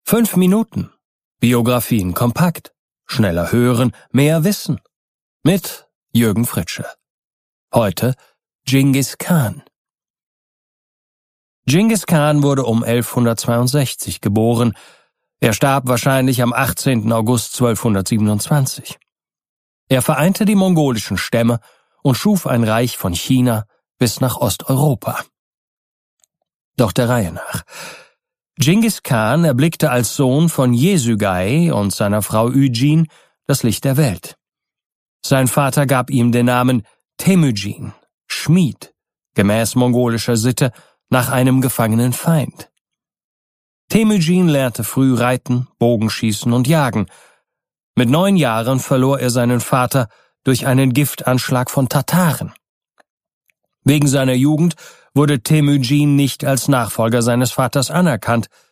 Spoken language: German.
5 Minuten. Biografien kompakt. Schneller hören, mehr wissen. Mit Jürgen Fritsche. Heute Dschingis Khan. Dschingis Khan wurde um 1162 geboren. Er starb wahrscheinlich am 18. August 1227. Er vereinte die mongolischen Stämme und schuf ein Reich von China bis nach Osteuropa. Doch der Reihe nach. Dschingis Khan erblickte als Sohn von Jesügai und seiner Frau Ujin das Licht der Welt. Sein Vater gab ihm den Namen Temüjin, Schmied, gemäß mongolischer Sitte nach einem gefangenen Feind. Temüjin lernte früh reiten, Bogenschießen und jagen. Mit 9 Jahren verlor er seinen Vater durch einen Giftanschlag von Tataren. Wegen seiner Jugend wurde Temüjin nicht als Nachfolger seines Vaters anerkannt.